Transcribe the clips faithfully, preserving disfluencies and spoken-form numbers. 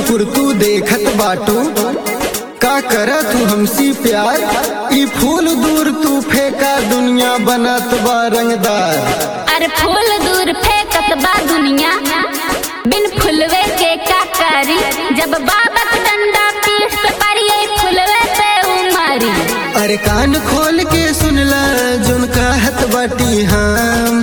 फुर तू देखत बाटू का करा तू हमसी प्यार। ई फूल दूर तू फेंका दुनिया बनत बा रंगदार। अरे फूल दूर फेंकत बा दुनिया बिन फुलवे के का करी। जब बाबा का डंडा पीठ पे पड़ी फुलवे पे उमारी। अरे कान खोल के सुनला जोन कहत बाटी हम।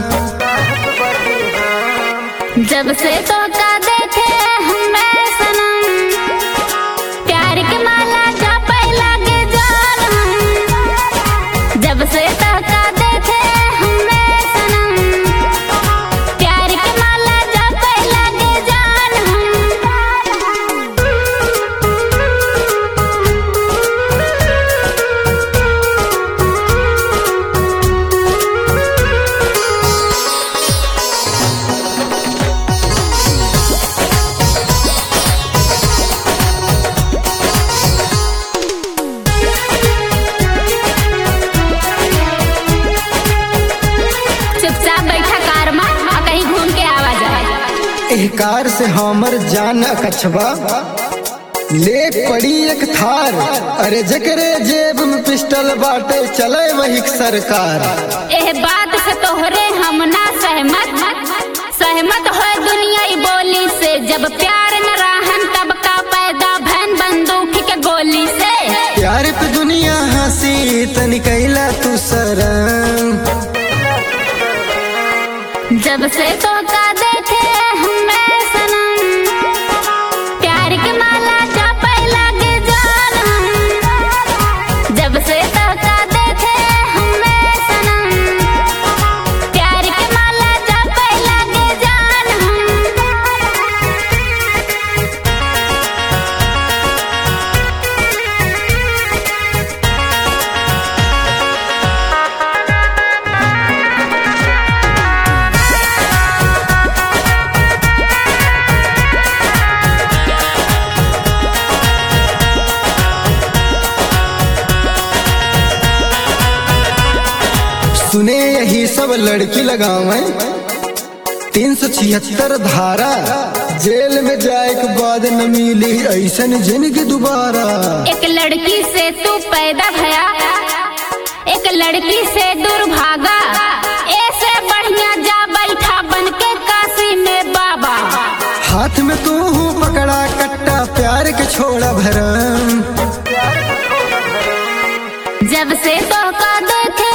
जब से तो का देखे हमें सनम प्यार के माला जपे लागे जान हम। जब से तो का देखे हमें सनम प्यार के माला जपे लागे जान कार से हमर जान कछवा ले पड़ी एक थार। अरे जकरे जेब में पिस्टल बाटे चले वही सरकार। एह बात से तोहरे हम ना सहमत सहमत हो दुनिया बोली से। जब प्यार न रहन तब का पैदा भैन बंदूक के गोली से। प्यार पे दुनिया हंसी तनी कैला तू शरम। जब से तो का देखे हमें सनम प्यार के माला जपे लागे जान हम। जब से तो का देखे हमें सनम प्यार के माला जपे लागे जान सुने यही सब लड़की लगावे तीन सौ छिहत्तर धारा। जेल में जाए के बाद न मिली ऐसन जिंदगी दोबारा। एक लड़की से तू पैदा भया एक लड़की से दूर भागा। ऐसे बढ़िया जा बैठा बन के काशी में बाबा। हाथ में तू हूँ पकड़ा कट्टा प्यार के छोड़ा भरम। जब से तो का देखे